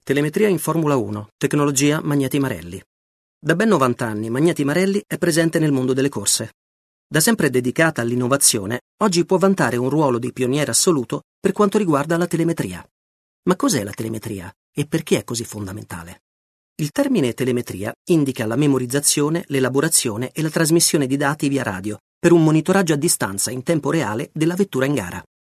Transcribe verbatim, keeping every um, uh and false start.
Telemetria in Formula uno, tecnologia Magneti Marelli. Da ben novanta anni Magneti Marelli è presente nel mondo delle corse. Da sempre dedicata all'innovazione, oggi può vantare un ruolo di pioniere assoluto per quanto riguarda la telemetria. Ma cos'è la telemetria e perché è così fondamentale? Il termine telemetria indica la memorizzazione, l'elaborazione e la trasmissione di dati via radio per un monitoraggio a distanza in tempo reale della vettura in gara.